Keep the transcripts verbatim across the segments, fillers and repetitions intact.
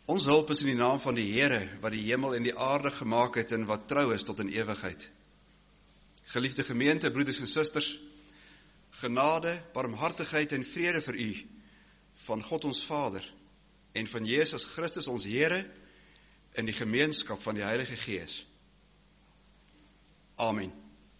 Ons hulp is in die naam van die Here, wat die hemel en die aarde gemaak het en wat trou is tot in ewigheid. Geliefde gemeente, broeders en susters, genade, barmhartigheid en vrede vir u, van God ons Vader, en van Jesus Christus ons Here, in die gemeenskap van die Heilige Gees. Amen.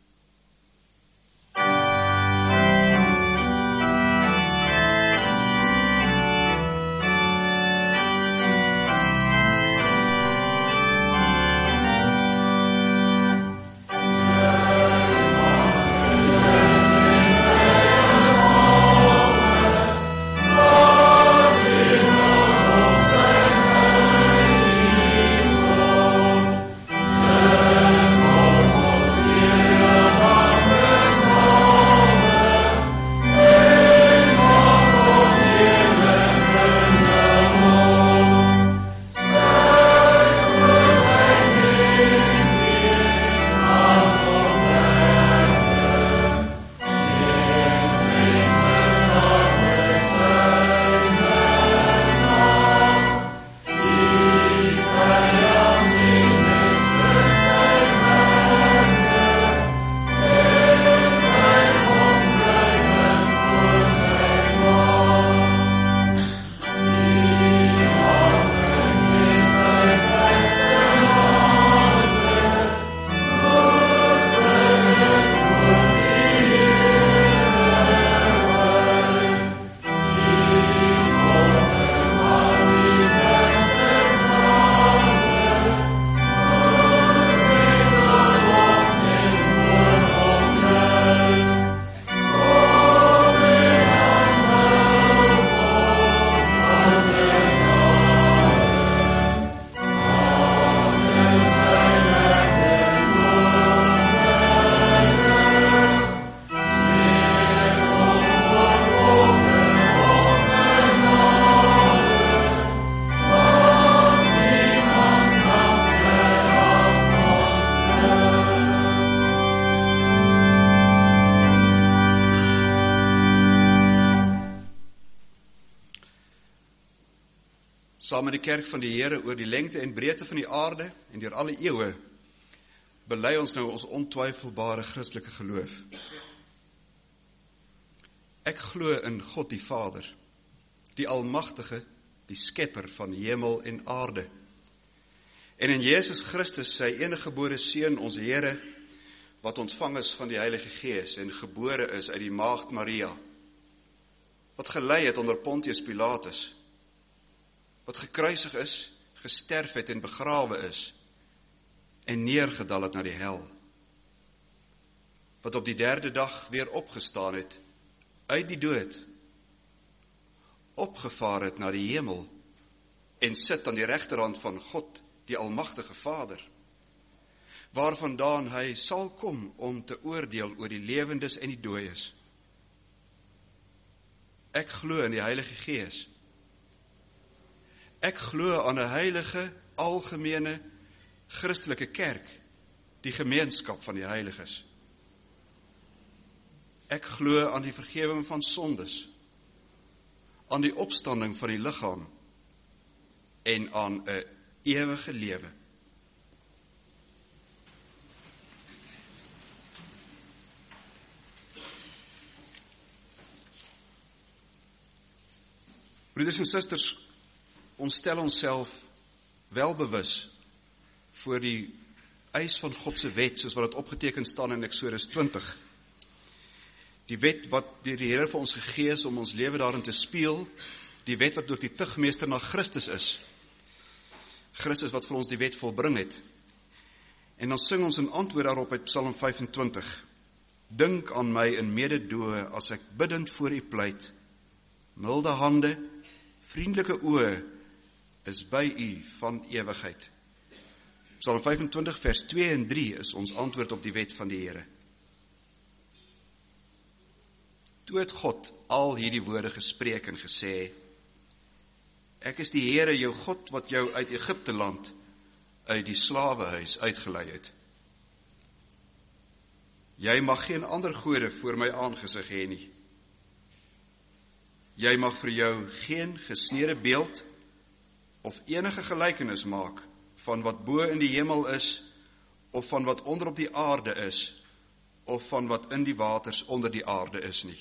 Saam met die kerk van die Here oor die lengte en breedte van die aarde en deur alle eeue, bely ons nou ons ontwyfelbare Christelike geloof. Ek glo in God die Vader, die Almagtige, die Skepper van hemel en aarde, en in Jesus Christus, sy eniggebore Seun, ons Here, wat ontvang is van die Heilige Gees en gebore is uit die maagd Maria, wat gelei het onder Pontius Pilatus, wat gekruisig is, gesterf het en begrawe is, en neergedal het na die hel, wat op die derde dag weer opgestaan het, uit die dood, opgevaar het na die hemel, en sit aan die regterhand van God, die Almagtige Vader, waarvandaan hy sal kom om te oordeel oor die lewendes en die dooies. Ek glo in die Heilige Gees. Ek glo aan 'n heilige, algemene, Christelike kerk, die gemeenskap van die heiliges. Ek glo aan die vergewing van sondes, aan die opstanding van die liggaam en aan 'n ewige lewe. Broeders en susters, ons stel onsself wel bewus voor die eis van God se wet, soos wat dit opgeteken staan in Eksodus twintig. Die wet wat deur die Here vir ons gegee is om ons lewe daarin te speel, die wet wat ook die tugmeester na Christus is. Christus wat vir ons die wet volbring het. En dan sing ons in antwoord daarop uit Psalm vyfentwintig. Dink aan my in mededoe as ek biddend voor u pleit. Milde hande, vriendelike oë is by u van ewigheid. Psalm vyfentwintig vers twee en drie is ons antwoord op die wet van die Here. Toe het God al hierdie woorde gespreek en gesê, ek is die Here jou God wat jou uit Egipte land, uit die slawehuis uitgelei het. Jy mag geen ander gode voor my aangesig hê nie. Jy mag vir jou geen gesnede beeld of enige gelykenis maak van wat bo in die hemel is, of van wat onder op die aarde is, of van wat in die waters onder die aarde is nie.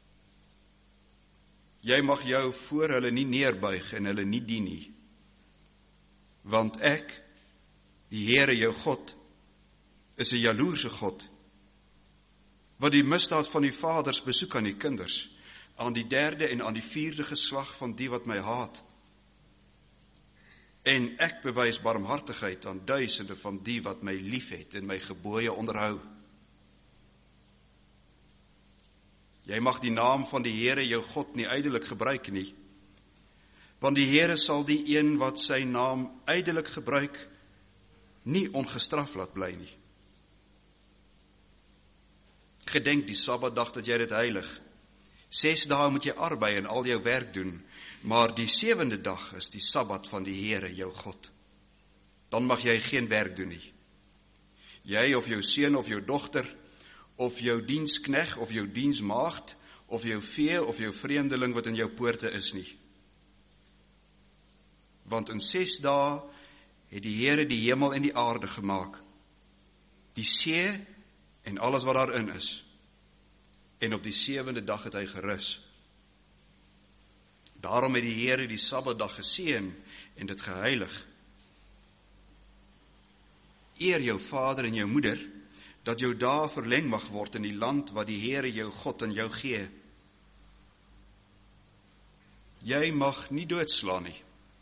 Jy mag jou voor hulle nie neerbuig en hulle nie dien nie, want ek, die Here jou God, is 'n jaloerse God, wat die misdaad van die vaders besoek aan die kinders, aan die derde en aan die vierde geslag van die wat my haat. En ek bewys barmhartigheid aan duisende van die wat my liefhet en my gebooie onderhou. Jy mag die naam van die Here jou God nie ydelik gebruik nie, want die Here sal die een wat sy naam ydelik gebruik, nie ongestraf laat bly nie. Gedenk die Sabbatdag dat jy dit heilig. Ses dae moet jy arbei en al jou werk doen, maar die sewende dag is die Sabbat van die Here jou God. Dan mag jy geen werk doen nie. Jy of jou seun of jou dogter, of jou dienskneg of jou diensmaagd, of jou vee of jou vreemdeling wat in jou poorte is nie. Want in ses dae het die Here die hemel en die aarde gemaak, die see en alles wat daarin is, en op die sewende dag het hy gerus. Daarom het die Here die Sabbatdag geseën en dit geheilig. Eer jou vader en jou moeder, dat jou dae verleng mag word in die land wat die Here jou God aan jou gee. Jy mag nie doodslaan nie.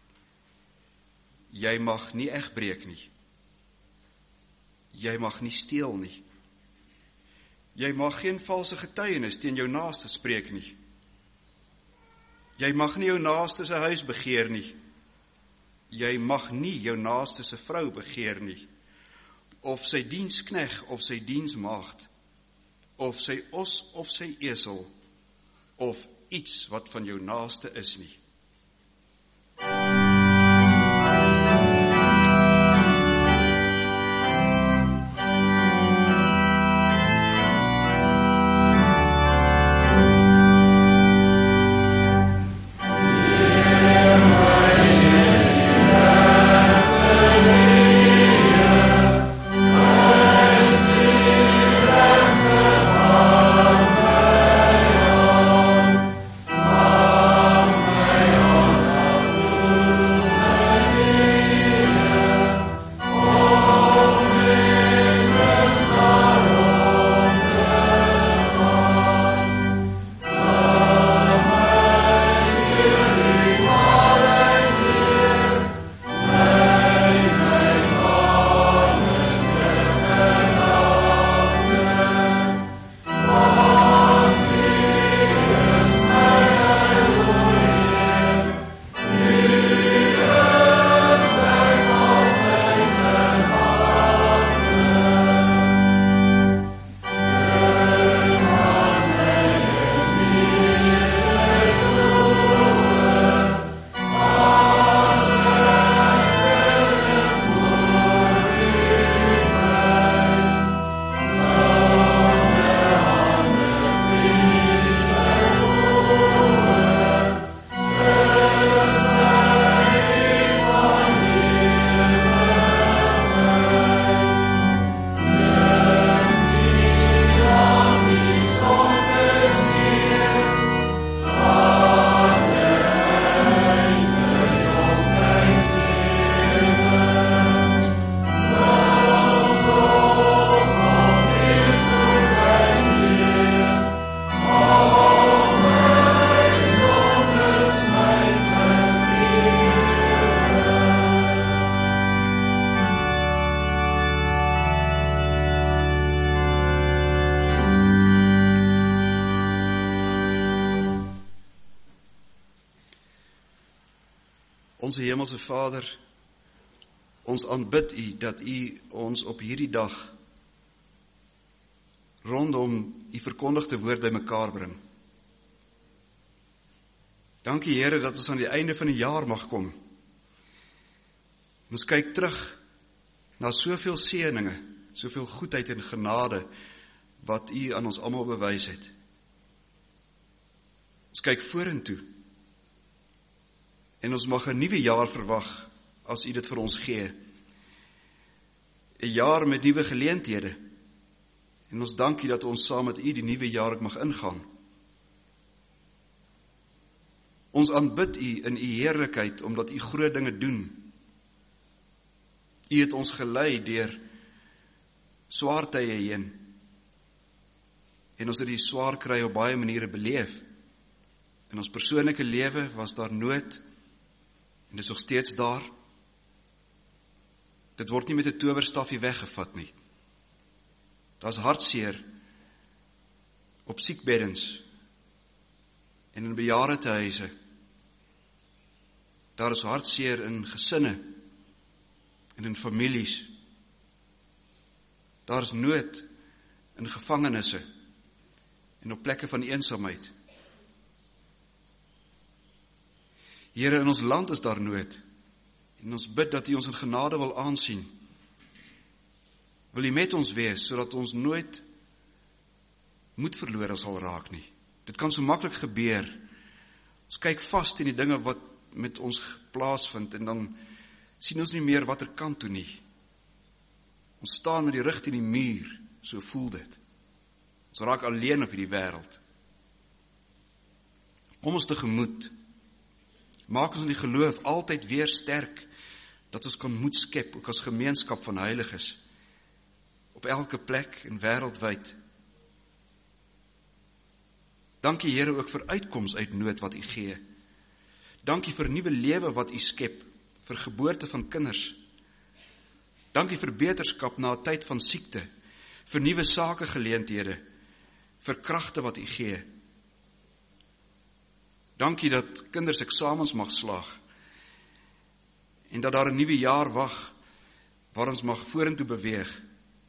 Jy mag nie egbreek nie. Jy mag nie steel nie. Jy mag geen valse getuienis teen jou naaste spreek nie. Jy mag nie jou naaste se huis begeer nie. Jy mag nie jou naaste se vrou begeer nie, of sy dienskneg of sy diensmaagd, of sy os of sy esel, of iets wat van jou naaste is nie. Onze Hemelse Vader, ons aanbid U dat U ons op hierdie dag rondom U verkondigde woord by mekaar bring. Dankie Here dat ons aan die einde van die jaar mag kom. Ons kyk terug na soveel seëninge, soveel goedheid en genade wat U aan ons almal bewys het. Ons kyk vorentoe En ons mag 'n nuwe jaar verwag as U dit vir ons gee. 'n Jaar met nuwe geleenthede. En ons dank U dat ons saam met U die nuwe jaar ook mag ingaan. Ons aanbid U in U heerlikheid, omdat U groot dinge doen. U het ons gelei deur swaar tye heen. En ons het die swaar kry op baie maniere beleef. In ons persoonlike lewe was daar nood, en dit is nog steeds daar. Dit word nie met 'n towerstafie weggevat nie. Daar's hartseer op siekbeddens en in bejaardetehuise. Daar is hartseer in gesinne en in families. Daar is nood in gevangenisse en op plekke van eensaamheid. Here, in ons land is daar nood, en ons bid dat U ons in genade wil aansien. Wil U met ons wees, sodat ons nooit moed verlore sal raak nie. Dit kan so maklik gebeur. Ons kyk vas in die dinge wat met ons plaasvind, en dan sien ons nie meer watter kant toe nie. Ons staan met die rug teen die muur, so voel dit. Ons raak alleen op hierdie wêreld. Kom ons tegemoet. Maak ons in die geloof altyd weer sterk, dat ons kan moed skep, ook as gemeenskap van heiliges, op elke plek en wêreldwyd. Dankie Here ook vir uitkoms uit nood wat U gee. Dankie vir nuwe lewe wat U skep, vir geboorte van kinders. Dankie vir beterskap na 'n tyd van siekte, vir nuwe sakegeleenthede, vir kragte wat U gee. Dankie dat kinders eksamens mag slaag, en dat daar 'n nuwe jaar wag, waar ons mag vorentoe beweeg.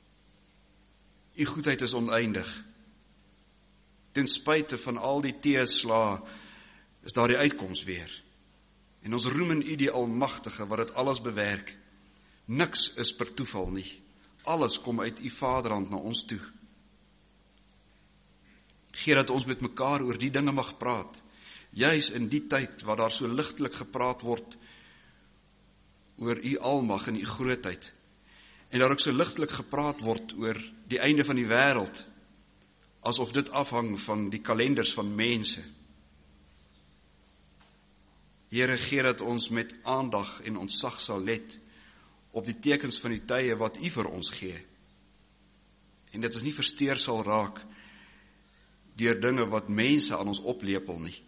U goedheid is oneindig. Ten spyte van al die teëslae, is daar die uitkoms weer. En ons roem in U die Almagtige, wat dit alles bewerk. Niks is per toeval nie. Alles kom uit U Vaderhand na ons toe. Gee dat ons met mekaar oor die dinge mag praat, juis in die tyd waar daar so ligtelik gepraat word oor U almag en U grootheid, en daar ook so ligtelik gepraat word oor die einde van die wêreld, asof dit afhang van die kalenders van mense. Here, gee dat ons met aandag en ontzag sal let op die tekens van die tye wat U vir ons gee, en dit ons nie versteur sal raak deur dinge wat mense aan ons oplepel nie.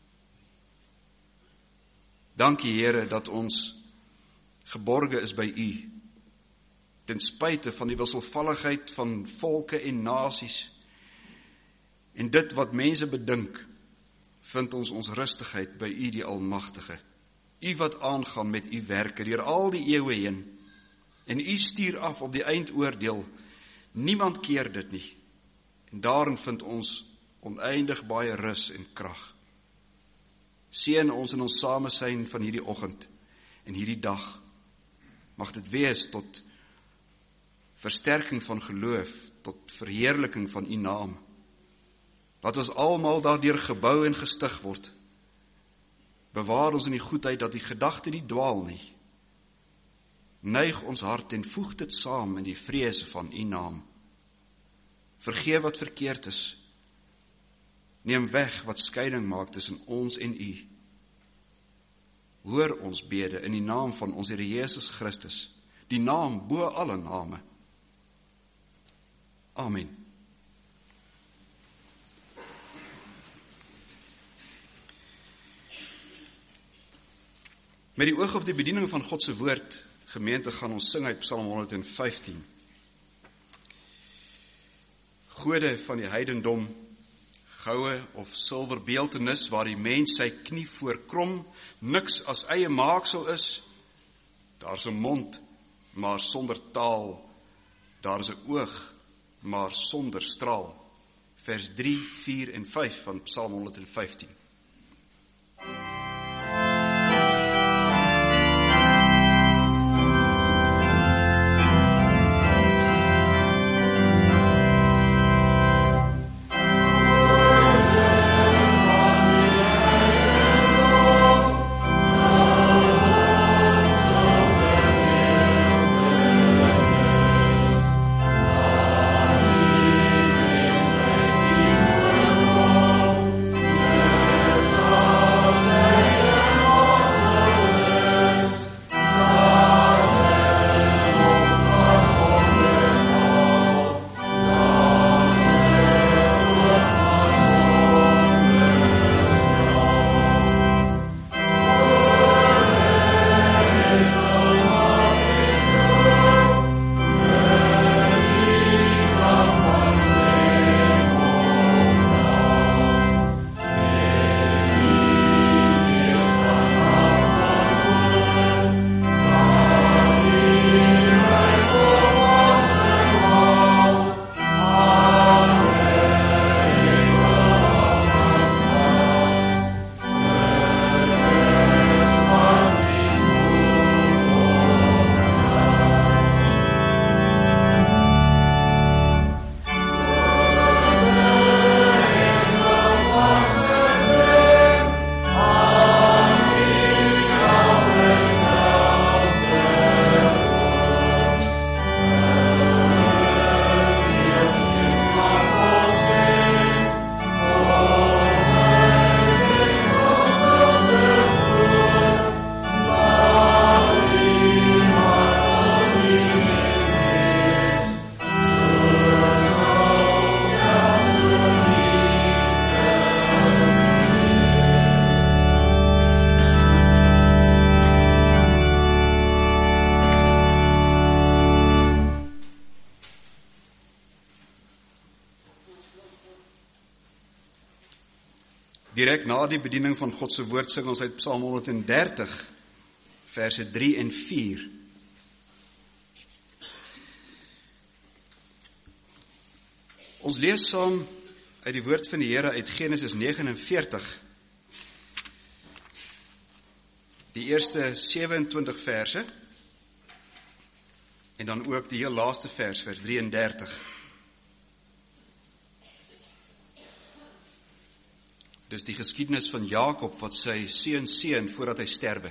Dankie Here dat ons geborge is by U, ten spyte van die wisselvalligheid van volke en nasies, en dit wat mense bedink, vind ons ons rustigheid by U die Almagtige. U wat aangaan met U werke deur al die eeue heen, en U stuur af op die eindoordeel. Niemand keer dit nie, en daarin vind ons oneindig baie rus en krag. Seën ons in ons samesyn van hierdie oggend en hierdie dag. Mag dit wees tot versterking van geloof, tot verheerliking van U naam. Laat ons almal daardeur gebou en gestig word. Bewaar ons in die goedheid dat die gedagte nie dwaal nie. Neig ons hart en voeg dit saam in die vrese van U naam. Vergeef wat verkeerd is. Neem weg wat skeiding maak tussen ons en U. Hoor ons bede in die naam van ons Here Jesus Christus, die naam bo alle name. Amen. Met die oog op die bediening van God se woord, gemeente, gaan ons sing uit Psalm honderdvyftien. Gode van die heidendom, goue of silwer beeltenis waar die mens sy knie voor krom, niks as eie maaksel is. Daar's 'n mond, maar sonder taal. Daar's 'n oog, maar sonder straal. Vers drie, vier en vyf van Psalm honderdvyftien. Oh Direk na die bediening van God se woord sing ons uit Psalm honderddertig, verse drie en vier. Ons lees saam uit die woord van die Here uit Genesis negenenveertig, die eerste sewe-en-twintig verse, en dan ook die heel laaste vers, vers drieëndertig. Dis die geskiedenis van Jakob wat sy seun seën voordat hy sterwe.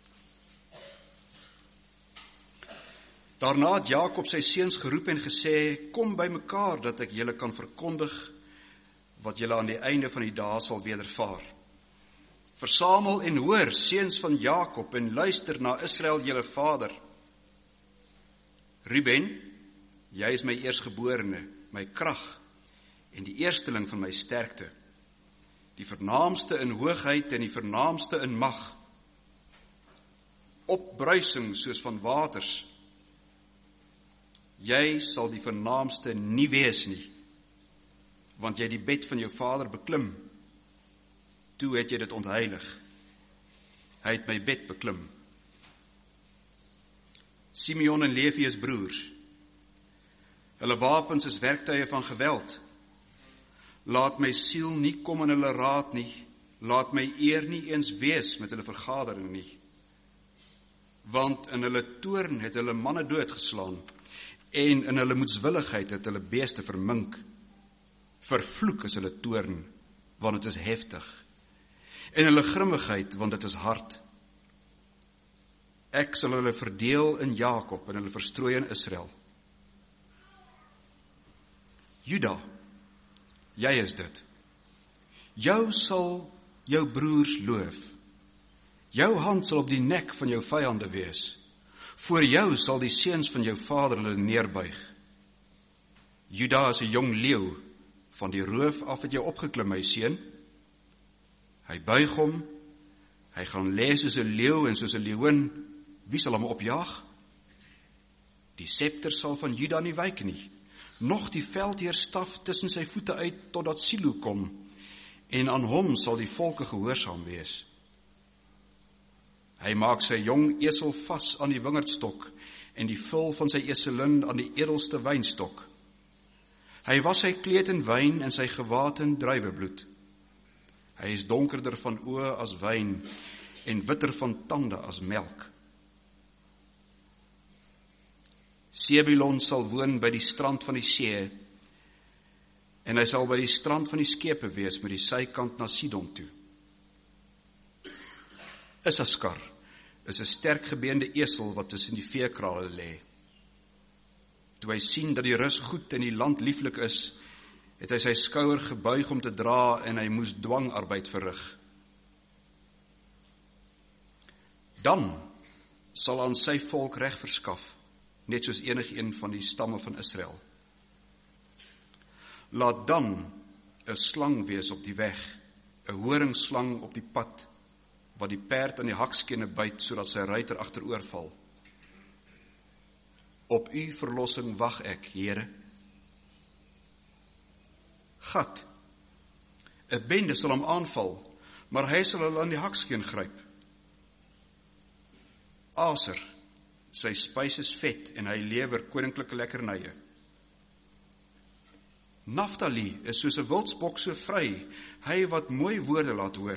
Daarna het Jakob sy seuns geroep en gesê, kom by mekaar dat ek julle kan verkondig wat julle aan die einde van die dae sal wedervaar. Versamel en hoor, seuns van Jakob, en luister na Israel julle vader. Ruben, jy is my eersgeborene, my krag en die eersteling van my sterkte. Die vernaamste in hoogheid en die vernaamste in mag. Opbruising soos van waters. Jy sal die vernaamste nie wees nie, want jy die bed van jou vader beklim. Toe het jy dit ontheilig. Hy het my bed beklim. Simeon en Levi is broers. Hulle wapens is werktuie van geweld. Laat my siel nie kom in hulle raad nie, laat my eer nie eens wees met hulle vergadering nie. Want in hulle toorn het hulle manne doodgeslaan, en in hulle moedswilligheid het hulle beeste vermink. Vervloek is hulle toorn, want het is heftig, en hulle grimmigheid, want het is hard. Ek sal hulle verdeel in Jakob, en hulle verstrooi in Israel. Juda, jy is dit. Jou sal jou broers loof. Jou hand sal op die nek van jou vyande wees. Voor jou sal die seuns van jou vader hulle neerbuig. Juda is 'n jong leeu, van die roof af het jy opgeklim, my seun. Hy buig hom, hy gaan lê soos 'n leeu en soos 'n leeuwin. Wie sal hom opjaag? Die scepter sal van Juda nie wyk nie, nog die veldheerstaf tussen sy voete uit, totdat Silo kom, en aan hom sal die volke gehoorsaam wees. Hy maak sy jong esel vas aan die wingerdstok, en die vul van sy eselin aan die edelste wynstok. Hy was sy kleed in wyn, en sy gewaad in druiwebloed. Hy is donkerder van oë as wyn, en witter van tande as melk. Sebulon sal woon by die strand van die see, en hy sal by die strand van die skepe wees, met die sykant na Sidon toe. Issachar is 'n sterk gebeende esel wat tussen die veekrale lê. Toe hy sien dat die rus goed en die land lieflik is, het hy sy skouer gebuig om te dra, en hy moes dwangarbeid verrig. Dan sal aan sy volk reg verskaf, net soos enig een van die stamme van Israel. Laat dan 'n slang wees op die weg, 'n horingslang op die pad, wat die perd aan die hakskene byt, sodat sy ruiter agteroor val. Op u verlossing wag ek, Here. Gad, 'n bende sal hom aanval, maar hy sal hulle aan die hakskeen gryp. Aser, sy spys is vet, en hy lewer koninklike lekkernye. Naftali is soos 'n wildsbok so vry, hy wat mooi woorde laat hoor.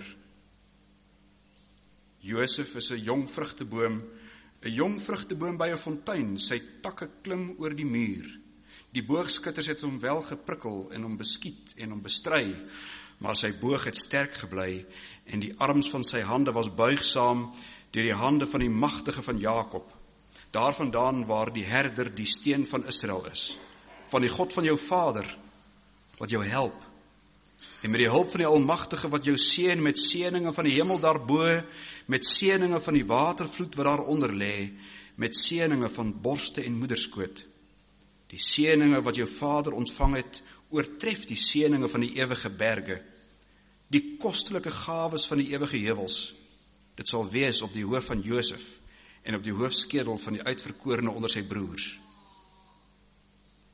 Josef is 'n jong vrugteboom, 'n jong vrugteboom by 'n fontein, sy takke klim oor die muur. Die boogskutters het hom wel geprikkel en hom beskiet en hom bestry, maar sy boog het sterk gebly, en die arms van sy hande was buigsaam deur die hande van die magtige van Jakob. Daarvandaan waar die herder die steen van Israel is, van die God van jou vader, wat jou help, en met die hulp van die Almagtige wat jou seën met seëninge van die hemel daarbo, met seëninge van die watervloed wat daaronder lê, met seëninge van borste en moederskoot. Die seëninge wat jou vader ontvang het, oortref die seëninge van die ewige berge, die kostelike gawes van die ewige heuwels. Dit sal wees op die hoof van Josef, en op die hoofskedel van die uitverkorene onder sy broers.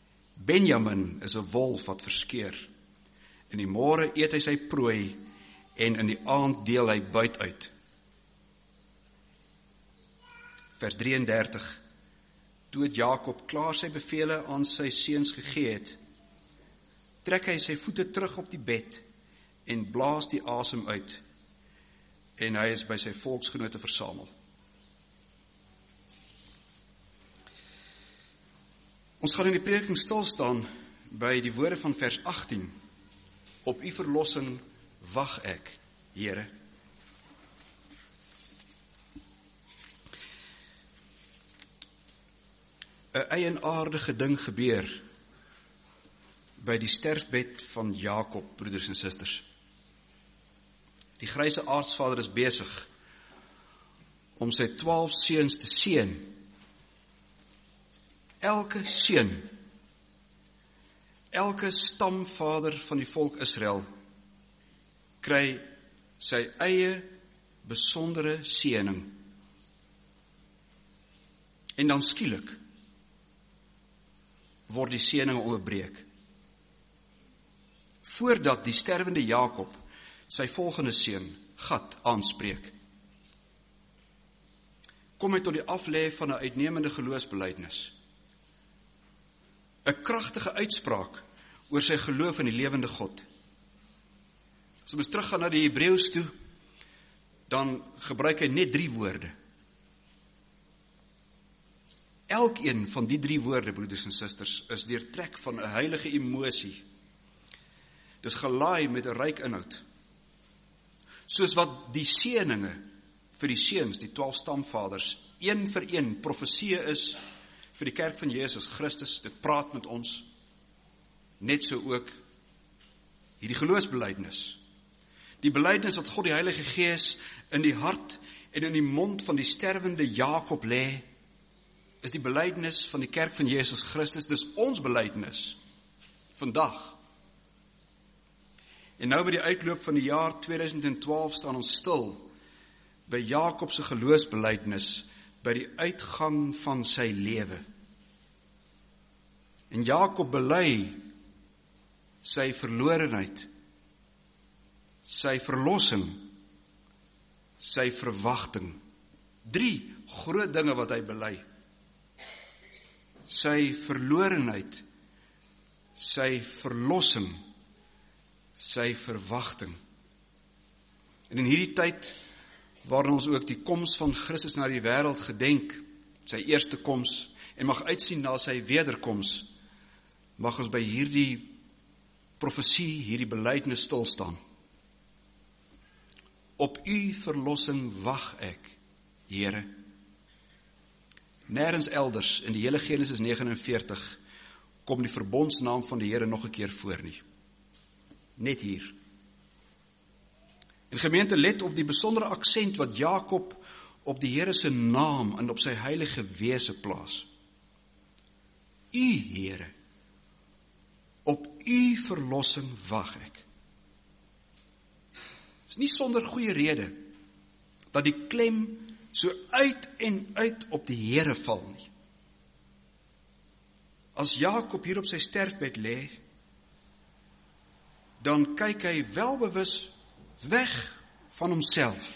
Benjamin is 'n wolf wat verskeur. In die môre eet hy sy prooi, en in die aand deel hy buit uit. Vers drieëndertig, toe het Jakob klaar sy bevele aan sy seuns gegee het, trek hy sy voete terug op die bed en blaas die asem uit, en hy is by sy volksgenote versamel. Ons gaan in die prediking stilstaan by die woorde van vers agttien. Op u verlossing wag ek, Here. Een eienaardige ding gebeur by die sterfbed van Jakob, broeders en susters. Die gryse aartsvader is besig om sy twaalf seuns te seën. Elke seun, elke stamvader van die volk Israel, kry sy eie besondere seëning. En dan skielik word die seëninge onderbreek. Voordat die sterwende Jakob sy volgende seun, Gad, aanspreek, kom hy tot die aflê van 'n uitnemende geloofsbelijdenis. 'n kragtige uitspraak oor sy geloof in die lewende God. As ons teruggaan na die Hebreëus toe, dan gebruik hy net drie woorde. Elkeen van die drie woorde, broeders en susters, is deurtrek van 'n heilige emosie. Dis gelaai met 'n ryk inhoud. Soos wat die seëninge vir die seuns, die twaalf stamvaders, een vir een profesie is vir die kerk van Jesus Christus, dit praat met ons, net so ook hierdie geloofsbelijdenis. Die belijdenis wat God die Heilige Gees in die hart en in die mond van die sterwende Jakob lê, is die belijdenis van die kerk van Jesus Christus, dis ons belijdenis, vandag. En nou by die uitloop van die jaar tweeduisend twaalf staan ons stil, by Jakob se geloofsbelijdenis, by die uitgang van sy lewe. En Jakob bely sy verlorenheid, sy verlossing, sy verwagting. Drie groot dinge wat hy bely. Sy verlorenheid, sy verlossing, sy verwagting. En in hierdie tyd, waarin ons ook die koms van Christus na die wêreld gedenk, sy eerste koms, en mag uitsien na sy wederkoms, mag ons by hierdie profesie, hierdie belydenis stilstaan. Op u verlossing wag ek, Here. Nêrens elders in die hele Genesis negenenveertig kom die verbondsnaam van die Here nog 'n keer voor nie. Net hier. En gemeente, let op die besondere aksent wat Jakob op die Here se naam en op sy heilige wese plaas. U, Here, op u verlossing wag ek. Het is nie sonder goeie rede dat die klem so uit en uit op die Here val nie. As Jakob hier op sy sterfbed lê, dan kyk hy welbewus weg van homself.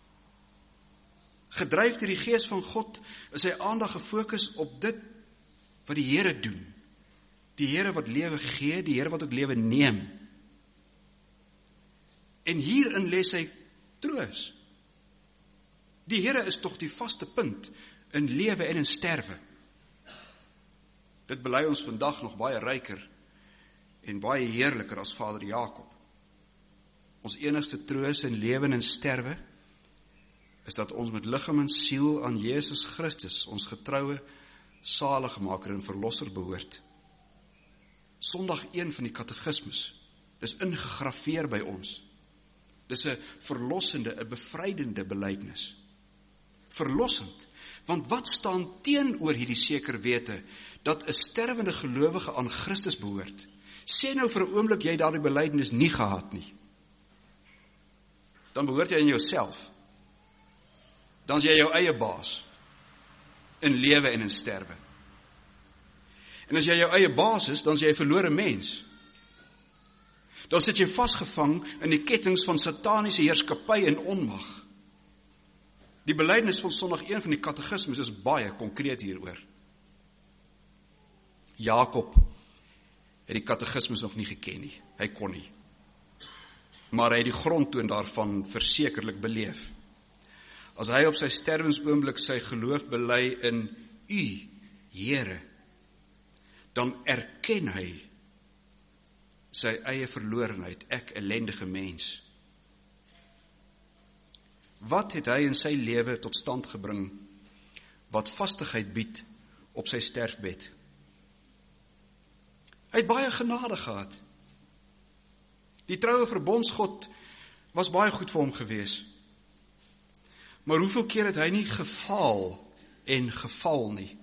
Gedryf deur die Gees van God is sy aandag gefokus op dit wat die Here doen. Die Here wat lewe gee, die Here wat ook lewe neem. En hierin lê sy troos. Die Here is tog die vaste punt in lewe en in sterwe. Dit bely ons vandag nog baie ryker en baie heerliker as Vader Jakob. Ons enigste troos in lewe en sterwe is dat ons met liggaam en siel aan Jesus Christus, ons getroue saligmaker en verlosser behoort. Sondag een van die katekismes, dis ingegraveer by ons. Dis 'n verlossende, 'n bevrydende belydenis. Verlossend, want wat staan teenoor hierdie seker wete, dat 'n sterwende gelowige aan Christus behoort? Sê nou vir 'n oomblik jy daardie belydenis nie gehad nie. Dan behoort jy in jouself. Dan is jy jou eie baas, in lewe en in sterwe. En as jy jou eie baas is, dan is jy 'n verlore mens. Dan sit jy vasgevang in die kettinge van sataniese heerskappy en onmag. Die belydenis van Sondag een van die katekismes is baie konkreet hieroor. Jakob het die katekismes nog nie geken nie. Hy kon nie. Maar hy het die grondtoon daarvan versekerlik beleef. As hy op sy sterwensoomblik sy geloof bely in U, Here, dan erken hy sy eie verlorenheid, ek ellendige mens. Wat het hy in sy lewe tot stand gebring, wat vastigheid bied op sy sterfbed? Hy het baie genade gehad. Die troue verbondsgod was baie goed vir hom gewees. Maar hoeveel keer het hy nie gefaal en geval nie?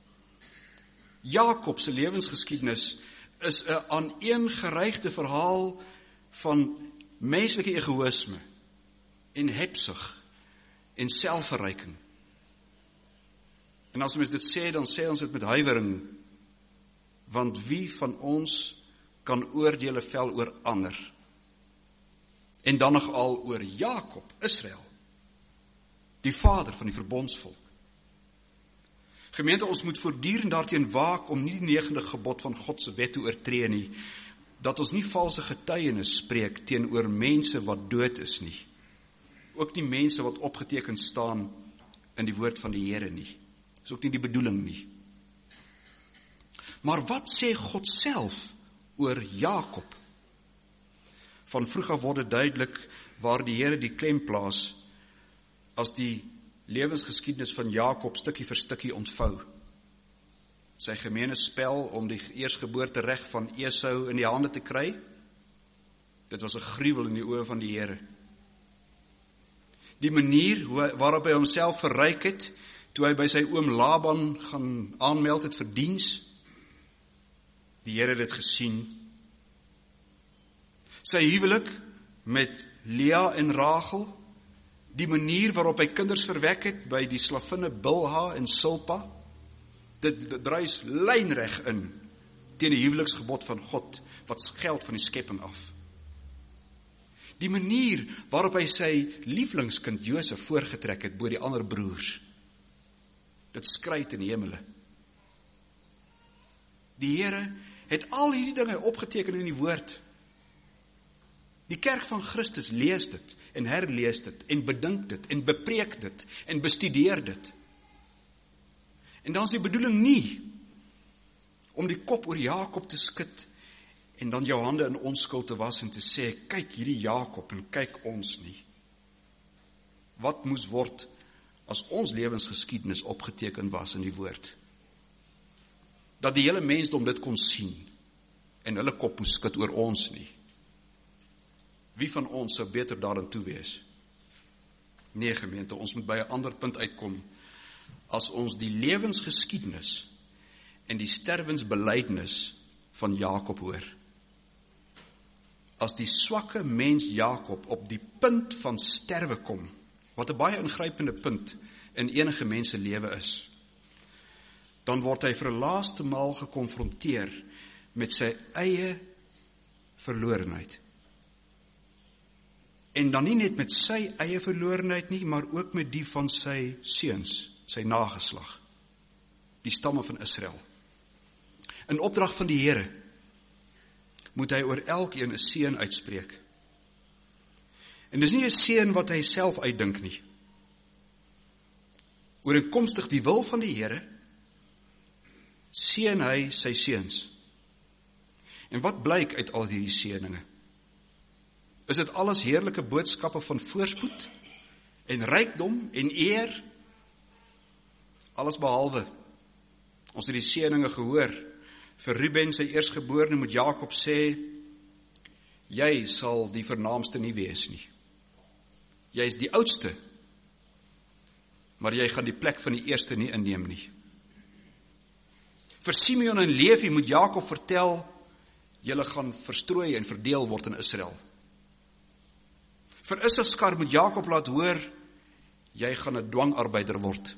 Jakob se lewensgeskiedenis is 'n aaneengereigde verhaal van menslike egoïsme en hebsug en selfverryking. En as ons dit sê, dan sê ons dit met huiwering, want wie van ons kan oordeele vel oor ander? En dan nog al oor Jakob, Israel, die vader van die verbondsvolk. Gemeente, ons moet voortdurend daarteen waak om nie die negende gebod van God se wet te oortree nie, dat ons nie valse getuienis spreek teenoor mense wat dood is nie. Ook die mense wat opgeteken staan in die woord van die Here nie. Dis ook nie die bedoeling nie. Maar wat sê God self oor Jakob? Van vroeg af word dit duidelik waar die Here die klem plaas as die lewensgeskiedenis van Jakob stukkie vir stukkie ontvou. Sy gemeene spel om die eersgeboorte reg van Esau in die hande te kry, dit was 'n gruwel in die oë van die Here. Die manier waarop hy homself verryk het, toe hy by sy oom Laban gaan aanmeld het vir diens, die Here het dit gesien. Sy huwelik met Lea en Rachel, die manier waarop hy kinders verwek het by die slavinne Bilha en Silpa, dit druis lynreg in teen die huweliksgebod van God, wat geld van die skepping af. Die manier waarop hy sy lieflingskind Josef voorgetrek het bo die ander broers, dit skryt in die hemele. Die Here het al hierdie dinge opgeteken in die woord. Die kerk van Christus lees dit en herlees dit en bedink dit en bepreek dit en bestudeer dit. En dan is die bedoeling nie om die kop oor Jakob te skud en dan jou hande in onskuld te was en te sê, kyk hierdie Jakob en kyk ons nie. Wat moes word as ons lewensgeskiedenis opgeteken was in die woord? Dat die hele mensdom dit kon sien en hulle kop moes skud oor ons nie. Wie van ons sou beter daarin toe wees? Nee, gemeente, ons moet by 'n ander punt uitkom. As ons die lewensgeskiedenis en die sterwensbelydenis van Jakob hoor. As die swakke mens Jakob op die punt van sterwe kom, wat 'n baie ingrypende punt in enige mens se lewe is, dan word hy vir 'n laaste maal gekonfronteer met sy eie verlorenheid. En dan nie net met sy eie verlorenheid nie, maar ook met die van sy seuns, sy nageslag, die stamme van Israel. In opdrag van die Here moet hy oor elkeen 'n seën uitspreek. En dis nie 'n seën wat hy self uitdink nie. Ooreenkomstig die wil van die Here seën hy sy seuns. En wat blyk uit al hierdie seëninge? Is dit alles heerlike boodskappe van voorspoed en rykdom en eer? Alles behalwe. Ons het die seëninge gehoor. Vir Ruben sy eersgeborene moet Jakob sê, jy sal die vernaamste nie wees nie. Jy is die oudste, maar jy gaan die plek van die eerste nie inneem nie. Vir Simeon en Levi moet Jakob vertel, julle gaan verstrooi en verdeel word in Israel. Vir Issachar moet Jakob laat hoor, jy gaan 'n dwangarbeider word.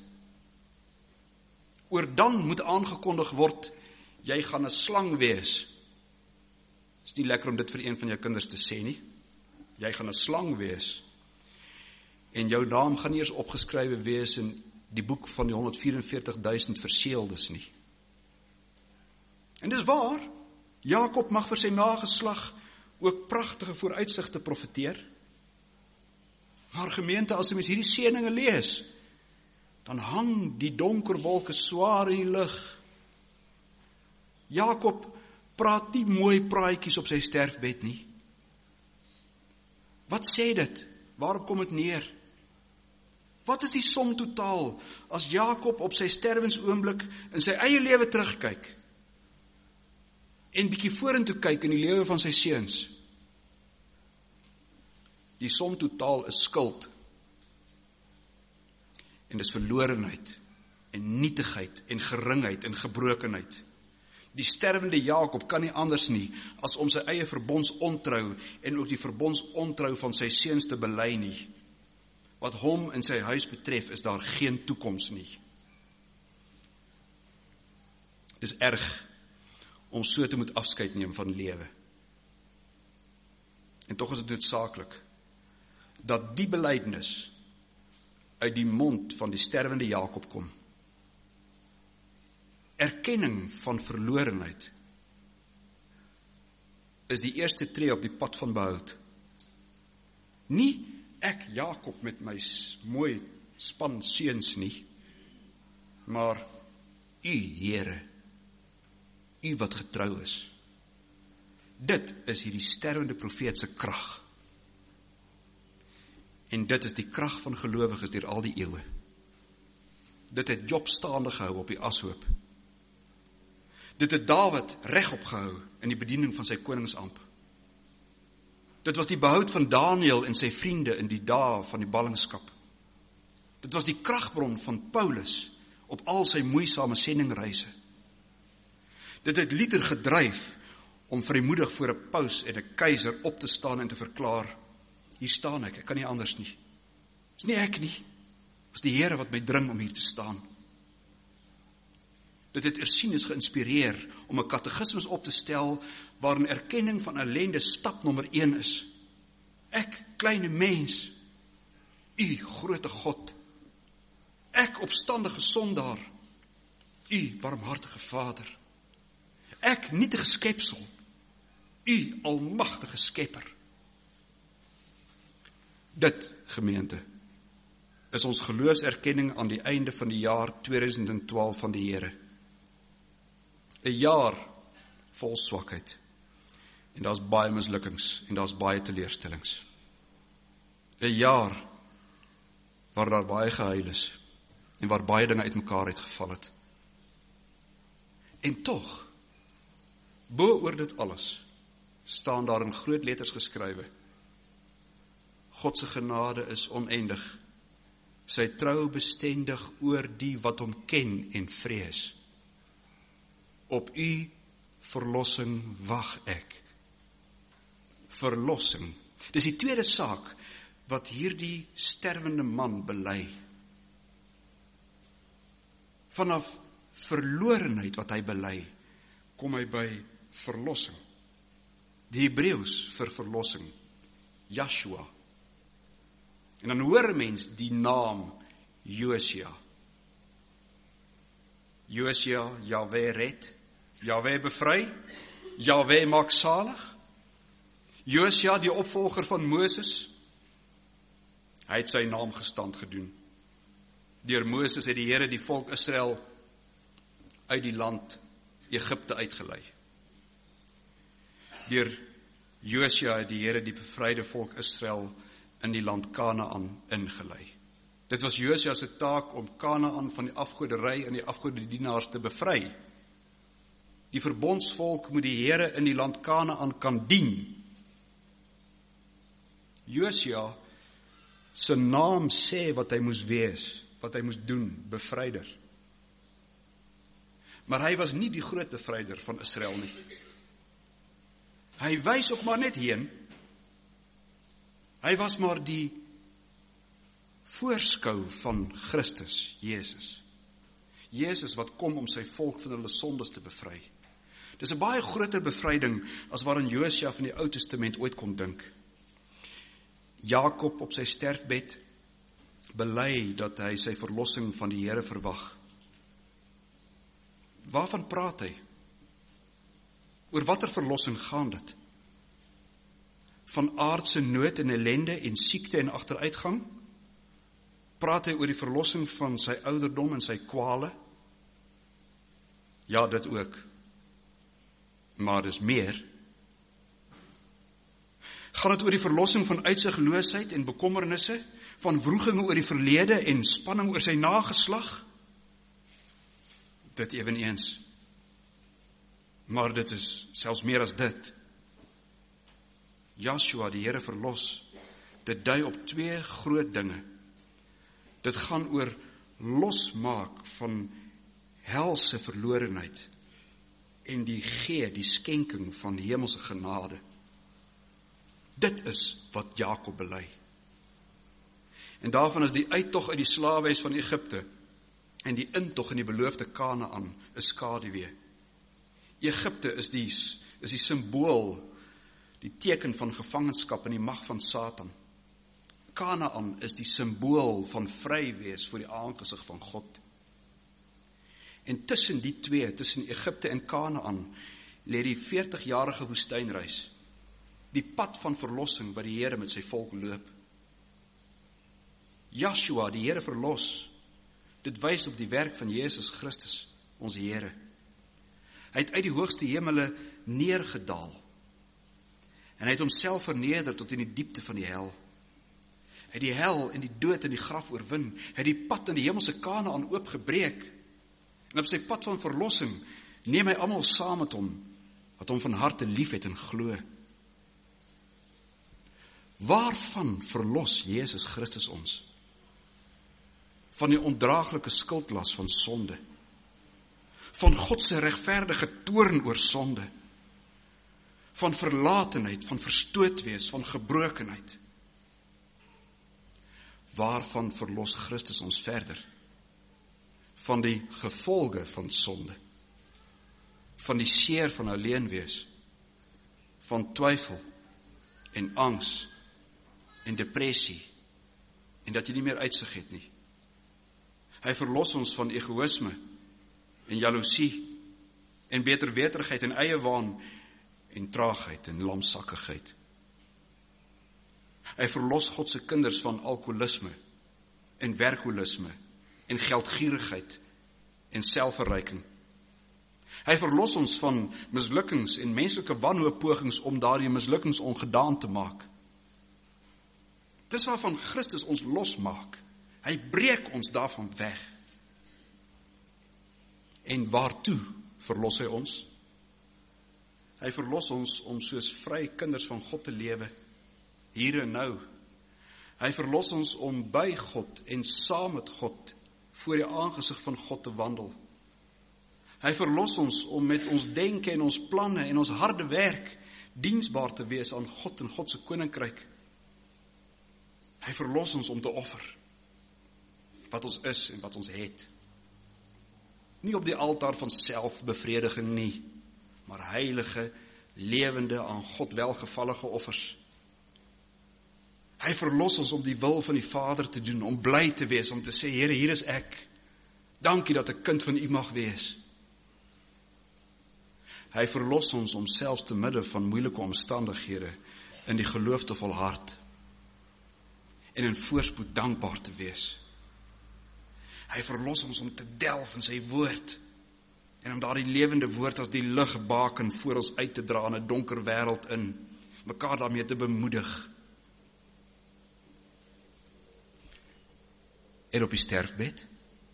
Oor Dan moet aangekondig word, jy gaan 'n slang wees. Is nie lekker om dit vir een van jou kinders te sê nie. Jy gaan 'n slang wees. En jou naam gaan nie eers opgeskrywe wees in die boek van die honderdvierenveertigduisend verseeldes nie. En dis waar, Jakob mag vir sy nageslag ook pragtige vooruitsigte profeteer. Maar gemeente, as jy mens hierdie seëninge lees, dan hang die donker wolke swaar in die lug. Jakob praat nie mooi praatjies op sy sterfbed nie. Wat sê dit? Waarop kom dit neer? Wat is die som totaal as Jakob op sy sterwensoomblik in sy eie lewe terugkyk en bietjie vorentoe kyk in die lewe van sy seuns? Die som totaal is skuld. En dis verlorenheid en nietigheid en geringheid en gebrokenheid. Die sterwende Jakob kan nie anders nie as om sy eie verbondsontrou en ook die verbondsontrou van sy seuns te bely nie. Wat hom en sy huis betref, is daar geen toekoms nie. Dis erg om so te moet afskeid neem van lewe. En tog is dit noodsaaklik dat die belydenis uit die mond van die sterwende Jakob kom. Erkenning van verlorenheid is die eerste tree op die pad van behoud. Nie ek Jakob met my mooi span seuns nie, maar U Here, U wat getrou is. Dit is hierdie sterwende profeet se krag. En dit is die krag van gelowiges deur al die eeue. Dit het Job staande gehou op die ashoop. Dit het Dawid regop gehou in die bediening van sy koningsamp. Dit was die behoud van Daniël en sy vriende in die dae van die ballingskap. Dit was die kragbron van Paulus op al sy moeisame sendingreise. Dit het Luther gedryf om vrymoedig voor 'n paus en 'n keiser op te staan en te verklaar, hier staan ek, ek kan nie anders nie. Dis nie ek nie, dis die Here wat my dring om hier te staan. Dit het Ursinus geïnspireer om 'n katekismus op te stel waarin erkenning van ellende stap nommer een is. Ek, kleine mens, U groote God, ek opstandige sondaar, U barmhartige Vader, ek nietige skepsel, U almagtige Skepper. Dit, gemeente, is ons geloofserkenning aan die einde van die jaar tweeduisend twaalf van die Here. 'n jaar vol swakheid. En daar's baie mislukkings en daar's baie teleurstellings. 'n jaar waar daar baie gehuil is en waar baie dinge uitmekaar uitgeval het. En tog, bo oor dit alles, staan daar in groot letters geskrywe: God se genade is oneindig, sy trou bestendig oor die wat hom ken en vrees. Op U verlossing wag ek. Verlossing. Dis die tweede saak wat hierdie sterwende man bely. Vanaf verlorenheid wat hy bely, kom hy by verlossing. Die Hebreëus vir verlossing, Joshua. En dan hoor 'n mens die naam Josia. Josia, Jahwe red, Jahwe bevry, Jahwe maak salig. Josia, die opvolger van Moses, hy het sy naam gestand gedoen. Deur Moses het die Here die volk Israel uit die land Egipte uitgelei. Deur Josia het die Here die bevryde volk Israel in die land Kanaan ingelei. Dit was Josia se taak om Kanaan van die afgoderry en die afgodedienaars te bevry. Die verbondsvolk moet die Here in die land Kanaan kan dien. Josia se naam sê wat hy moes wees, wat hy moes doen, bevryder. Maar hy was nie die groot bevryder van Israel nie. Hy wys ook maar net heen. Hy was maar die voorskou van Christus, Jesus. Jesus wat kom om sy volk van hulle sondes te bevry. Dis 'n baie groter bevryding as waarin Josua van die Ou Testament ooit kon dink. Jakob op sy sterfbed bely dat hy sy verlossing van die Here verwag. Waarvan praat hy? Oor watter verlossing gaan dit? Van aardse nood en ellende en siekte en agteruitgang? Praat hy oor die verlossing van sy ouderdom en sy kwale? Ja, dit ook. Maar dis meer. Gaan dit oor die verlossing van uitsigloosheid en bekommernisse, van wroeginge oor die verlede en spanning oor sy nageslag? Dit eweneens. Maar dit is selfs meer as dit. Joshua, die Here verlos, dit dui op twee groot dinge. Dit gaan oor losmaak van helse verlorenheid en die gee, die skenking van hemelse genade. Dit is wat Jakob bely. En daarvan is die uittog uit die slawehuis van Egipte en die intog in die beloofde Kanaan 'n skaduwee. Egipte is die, is die simbool, die teken van gevangenskap in die mag van Satan. Kanaan is die simbool van vry wees voor die aangesig van God. En tussen die twee, tussen Egipte en Kanaan, lê die veertigjarige woestynreis, die pad van verlossing wat die Here met sy volk loop. Joshua, die Here verlos, dit wys op die werk van Jesus Christus, ons Here. Hy het uit die hoogste hemele neergedaal, en hy het homself verneder tot in die diepte van die hel. Hy het die hel en die dood en die graf oorwin, hy het die pad in die hemelse Kanaan oopgebreek, en op sy pad van verlossing neem hy almal saam met hom, wat hom van harte lief het en glo. Waarvan verlos Jesus Christus ons? Van die ondraaglike skuldlas van sonde, van God se regverdige toorn oor sonde, van verlatenheid, van verstoot wees, van gebrokenheid. Waarvan verlos Christus ons verder? Van die gevolge van sonde, van die seer van alleen wees, van twyfel en angs en depressie, en dat jy nie meer uitsig het nie. Hy verlos ons van egoïsme en jaloesie en beterweterigheid en eie waan en traagheid en lamsakkigheid. Hy verlos God se kinders van alkoholisme en werkholisme en geldgierigheid en selfverryking. Hy verlos ons van mislukkings en menslike wanhooppogings om daardie mislukkings ongedaan te maak. Dis waarvan Christus ons losmaak. Hy breek ons daarvan weg. En waartoe verlos hy ons? Hy verlos ons om soos vry kinders van God te lewe, hier en nou. Hy verlos ons om by God en saam met God voor die aangesig van God te wandel. Hy verlos ons om met ons denke en ons planne en ons harde werk diensbaar te wees aan God en God se koninkryk. Hy verlos ons om te offer wat ons is en wat ons het. Nie op die altaar van selfbevrediging nie, maar heilige, lewende, aan God welgevallige offers. Hy verlos ons om die wil van die Vader te doen, om bly te wees, om te sê, Here, hier is ek. Dankie dat ek kind van U mag wees. Hy verlos ons om selfs te midde van moeilike omstandighede in die geloof te volhard en in voorspoed dankbaar te wees. Hy verlos ons om te delf in sy woord en om daardie lewende woord as die ligbaken voor ons uit te dra in 'n donker wêreld in, mekaar daarmee te bemoedig. En op die sterfbed,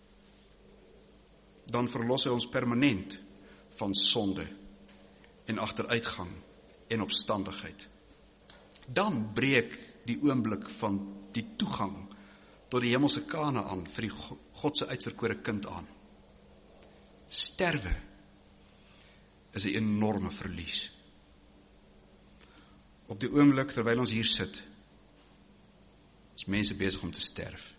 dan verlos hy ons permanent van sonde en agteruitgang en opstandigheid. Dan breek die oomblik van die toegang tot die hemelse Kanaan vir die God se uitverkore kind aan. Sterwe is 'n enorme verlies. Op die oomblik terwyl ons hier sit, is mense besig om te sterf.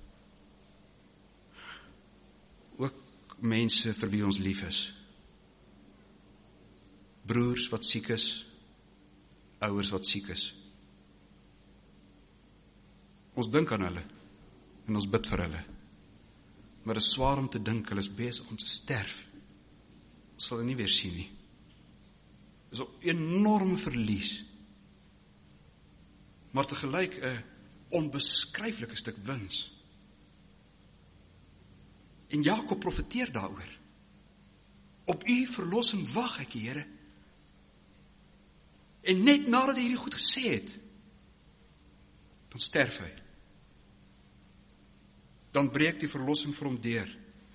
Ook mense vir wie ons lief is. broers wat siek is, ouers wat siek is. Ons dink aan hulle, en ons bid vir hulle. Maar dit is swaar om te dink, hulle is besig om te sterf. Ons sal hulle nie weer sien nie. Dit is 'n enorme verlies. Maar tegelyk 'n onbeskryflike stuk wins. En Jakob profeteer daaroor. Op u verlossing wag ek, Here. En net nadat hy hierdie goed gesê het, dan sterf hy. Dan breek die verlossing vir hom deur.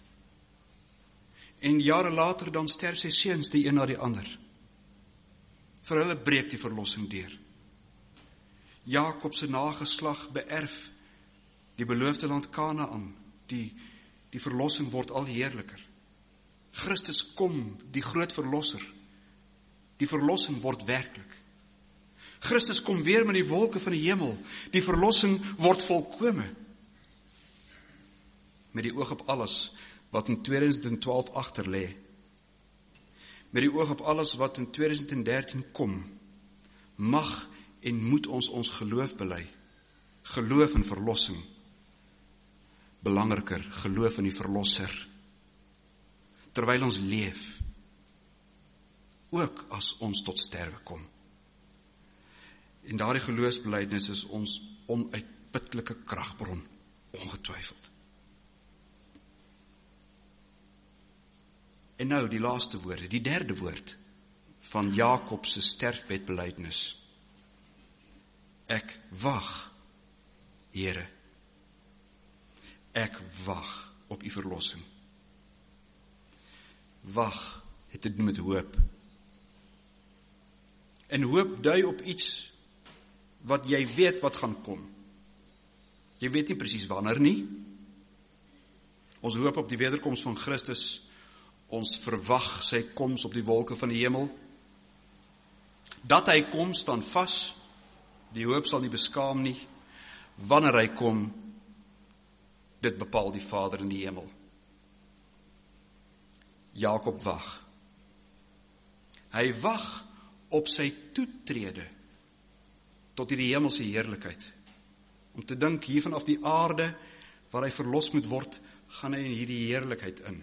En jare later dan sterf sy seuns die een na die ander. Vir hulle breek die verlossing deur. Jakob se nageslag beerf die beloofde land Kanaan. Die, die verlossing word al heerliker. Christus kom, die groot verlosser. Die verlossing word werklik. Christus kom weer met die wolke van die hemel. Die verlossing word volkome. Met die oog op alles wat in tweeduisend twaalf agter lê. Met die oog op alles wat in tweeduisend dertien kom. Mag en moet ons ons geloof bely. Geloof in verlossing. Belangriker, geloof in die verlosser. Terwyl ons leef. Ook as ons tot sterwe kom. En daardie geloofsbelijdenis is ons onuitputlike kragbron, ongetwyfeld. En nou die laaste woorde, die derde woord van Jakob se sterfbedbelijdenis. Ek wag, Here. Ek wag op u verlossing. Wag het te doen met hoop. En hoop dui op iets wat jy weet wat gaan kom. Jy weet nie presies wanneer nie. Ons hoop op die wederkoms van Christus. Ons verwag sy koms op die wolke van die hemel. Dat hy kom staan vas. Die hoop sal nie beskaam nie. Wanneer hy kom, dit bepaal die Vader in die hemel. Jakob wag. Hy wag op sy toetrede tot die hemelse heerlikheid. Om te dink hier vanaf die aarde waar hy verlos moet word, gaan hy in hierdie heerlikheid in.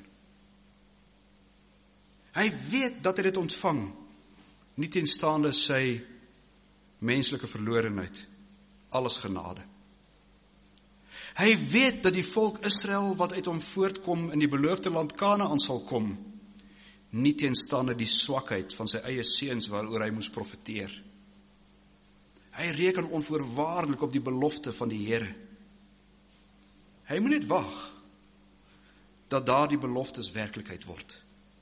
Hy weet dat hy dit ontvang, nie teenstaande sy menslike verlorenheid, alles genade. Hy weet dat die volk Israel wat uit hom voortkom in die beloofde land Kanaan sal kom, nie teenstaande die swakheid van sy eie seuns waaroor hy moes profeteer. Hy reken onvoorwaardelik op die belofte van die Here. Hy moet net wag dat daar die beloftes werklikheid word.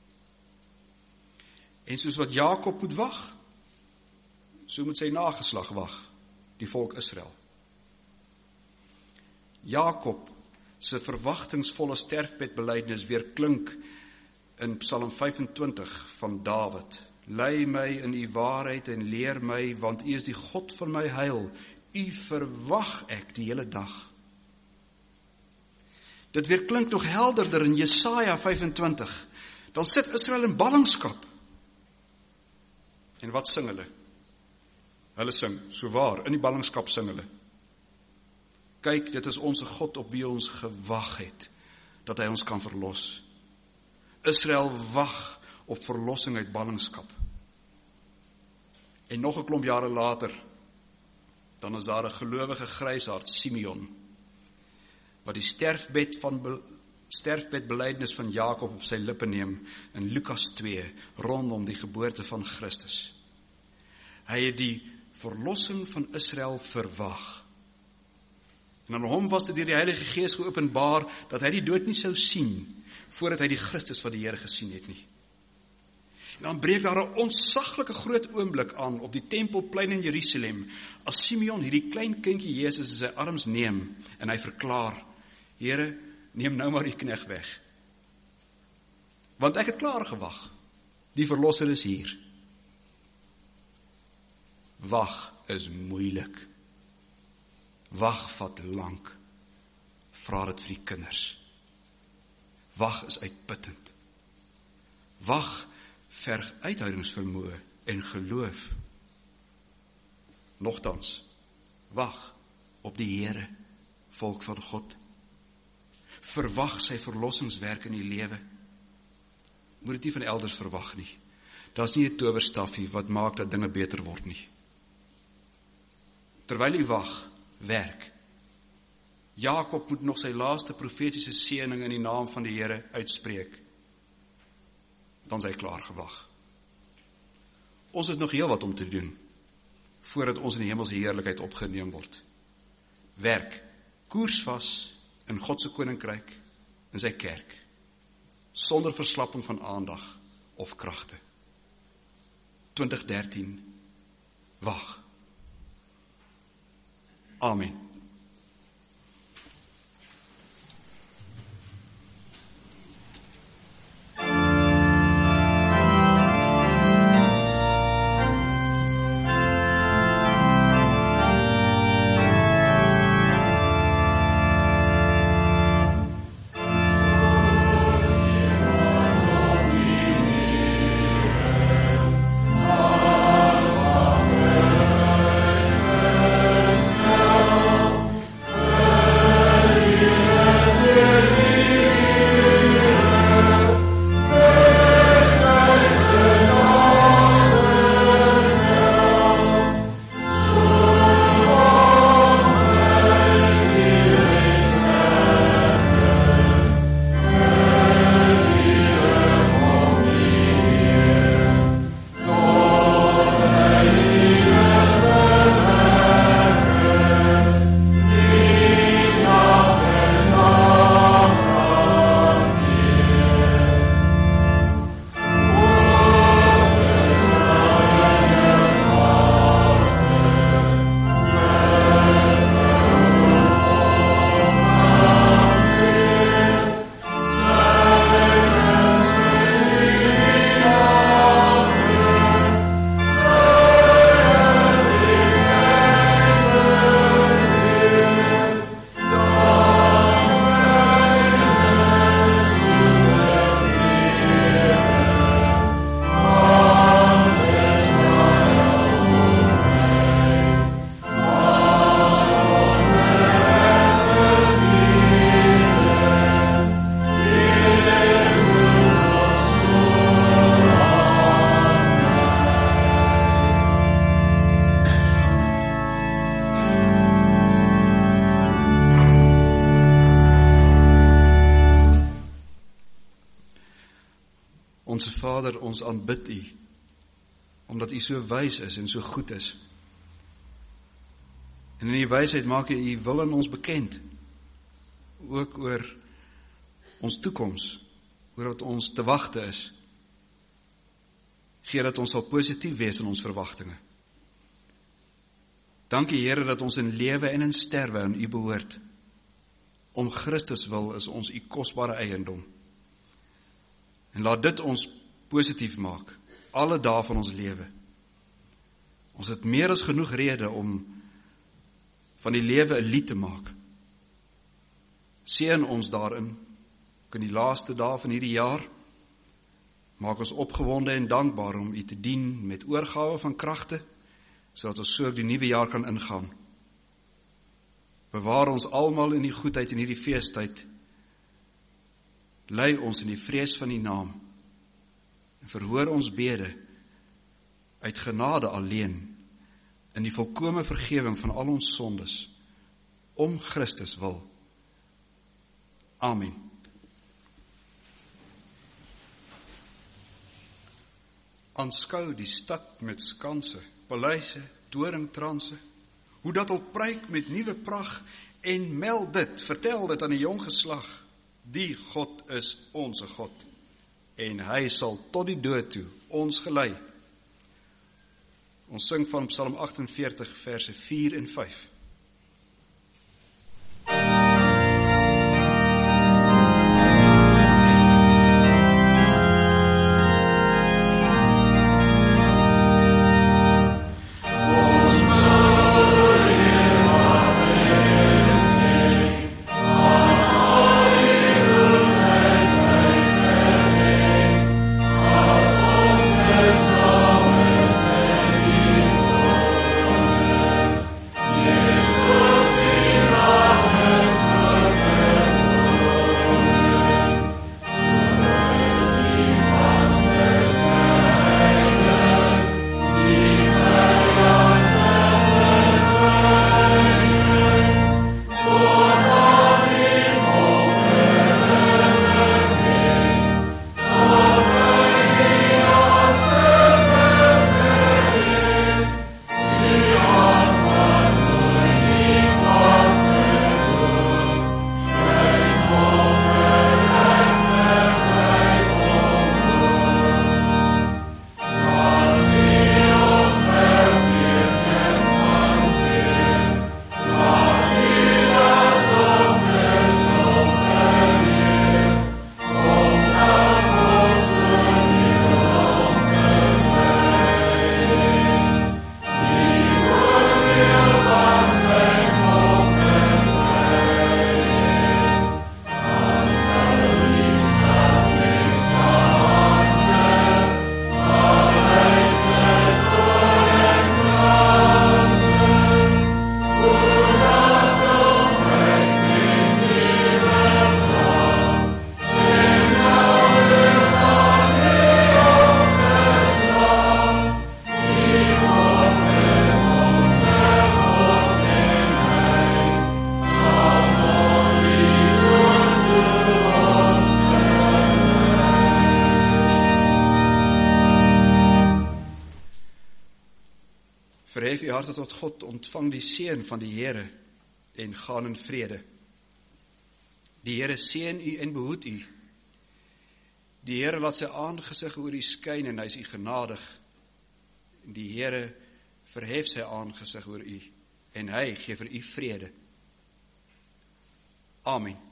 En soos wat Jakob moet wag, so moet sy nageslag wag, die volk Israel. Jakob se verwagtingsvolle sterfbedbelijdenis weer klink in Psalm vyfentwintig van Dawid. Lei my in u waarheid en leer my, want u is die God van my heil. U verwag ek die hele dag. Dit weer klink nog helderder in Jesaja vyfentwintig. Dan sit Israel in ballingskap. En wat sing hulle? Hulle sing, so waar, in die ballingskap sing hulle. Kyk, dit is onze God op wie ons gewag het, dat hy ons kan verlos. Israel wag op verlossing uit ballingskap. En nog 'n klomp jare later, dan is daar 'n gelowige grysaard, Simeon, wat die sterfbed van sterfbedbelijdenis van Jakob op sy lippe neem in Lukas twee, rondom die geboorte van Christus. Hy het die verlossing van Israel verwag. En aan hom was dit deur die Heilige Gees geopenbaar dat hy die dood nie sou sien voordat hy die Christus van die Here gesien het nie. En dan breek daar 'n ontsaglike groot oomblik aan op die tempelplein in Jerusalem, as Simeon hierdie klein kindjie Jesus in sy arms neem en hy verklaar, Here, neem nou maar die knegt weg. Want ek het klaar gewag. Die verlosser is hier. Wag is moeilik. Wag vat lank. Vra dit vir die kinders. Wag is uitputtend. Wag verg uithoudingsvermoë en geloof. Nogtans, wag op die Here, volk van God. Verwag sy verlossingswerk in die lewe. Moet dit nie van elders verwag nie. Daar is nie 'n towerstafie wat maak dat dinge beter word nie. Terwyl u wag, werk. Jakob moet nog sy laaste profetiese seëning in die naam van die Here uitspreek. Dan sy klaar gewag. Ons het nog heel wat om te doen, voordat ons in die hemelse heerlikheid opgeneem word. Werk, koers vas in God se koninkryk, in sy kerk, sonder verslapping van aandag of kragte. twintig dertien, wag. Amen. Onse Vader, ons aanbid U, omdat U so wys is en so goed is. En in die wysheid maak U U wil in ons bekend, ook oor ons toekoms, oor wat ons te wagte is. Gee dat ons sal positief wees in ons verwagtinge. Dankie Here dat ons in lewe en in sterwe aan U behoort. Om Christus wil is ons U kosbare eiendom. En laat dit ons positief maak, alle dae van ons lewe. Ons het meer as genoeg rede om van die lewe 'n lied te maak. Seën ons daarin, ook in die laaste dae van hierdie jaar. Maak ons opgewonde en dankbaar om U te dien met oorgawe van kragte, sodat ons so op die nuwe jaar kan ingaan. Bewaar ons almal in die goedheid in hierdie feestyd. Lei ons in die vrees van U naam. En verhoor ons bede uit genade alleen, in die volkome vergewing van al ons sondes, om Christus wil. Amen. Aanskou die stad met skanse, paleise, doringtranse, hoe dat al pryk met nuwe pragt, en meld dit, vertel dit aan die jong geslag. Die God is onze God, en hy sal tot die dood toe ons gelei. Ons sing van Psalm agtenveertig, verse vier en vyf. Oh, harte tot God, ontvang die seën van die Here en gaan in vrede. Die Here seën u en behoed u. Die Here laat sy aangesig oor u skyn en hy is u genadig. Die Here verhef sy aangesig oor u en hy gee vir u vrede. Amen.